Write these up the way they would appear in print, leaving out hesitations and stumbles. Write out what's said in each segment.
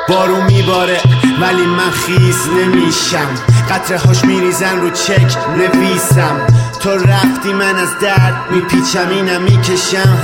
بارون میباره ولی من خیس نمیشم، قطره هاش میریزن رو چک نویسم. تو رفتی من از درد میپیچم، اینم میکشم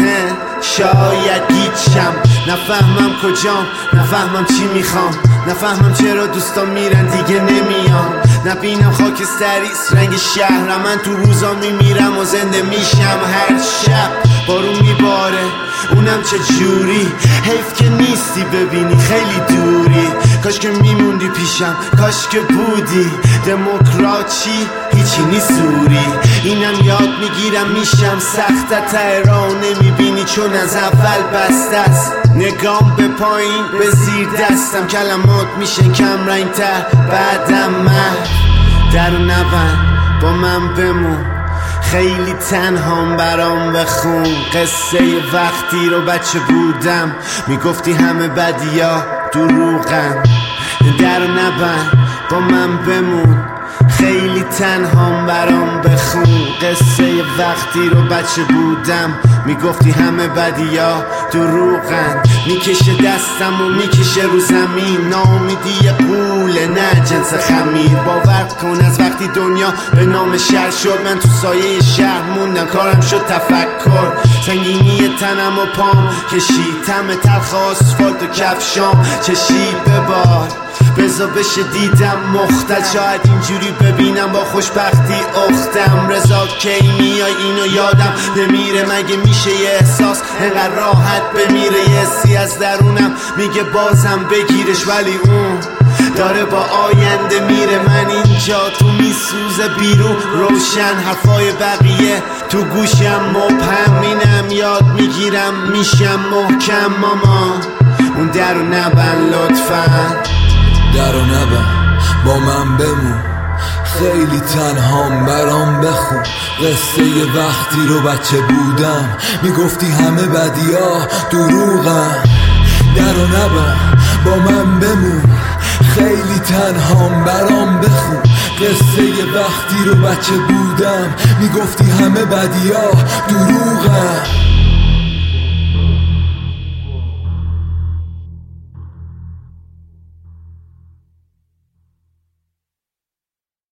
شاید گیچم. نفهمم کجام، نفهمم چی میخوام، نفهمم چرا دوستان میرن دیگه نمیام. نبینم خاکستریست رنگ شهر، من تو روزا میمیرم و زنده میشم هر شب. بارون میباره اونم چه جوری، حیف که نیستی ببینی خیلی دوری. کاش که میموندی پیشم، کاش که بودی دموکراچی هیچی نی سوری. اینم یاد میگیرم میشم سخت ته را نمیبینی چون از اول بسته است. نگام به پایین به زیر دستم، کلمات میشه کم رنگ تر بعدم من. در نبند با من بمون، خیلی تنهام برام بخون. قصه وقتی رو بچه بودم میگفتی همه بدیا دروغن. در نبند با من بمون، خیلی تنهام برام بخون. قصه وقتی رو بچه بودم میگفتی همه بدیا دروغن. میکشه دستم و میکشه رو زمین، ناامیدی قوله نه جنس خمیر. باور کن از وقتی دنیا به نام شهر شد، من تو سایه شهر موندم، کارم شد تفکر. سنگینی تنم و پام کشید، طعم تلخ آسفالت و کفشام چشید. ببار بزا بشه دیدم مختل، شاید اینجوری ببینم با خوشبختی اختم. رضا کی میای اینو یادم نمیره، مگه میشه یه احساس انقدر راحت بمیره؟ یه حسی از درونم میگه بازم بگیرش، ولی اون داره با آینده میره. من اینجا تو میسوزه بیرون روشن، حرفای بقیه تو گوشم مبهم. اینم یاد میگیرم میشم محکم. ماما اون در رو نبند لطفاً، در و نبند با من بمون، خیلی تنهام برام بخون. قصه وقتی رو بچه بودم میگفتی همه بدیا دروغن. در و نبند با من بمون، خیلی تنهام برام بخون. قصه وقتی رو بچه بودم میگفتی همه بدیا دروغن.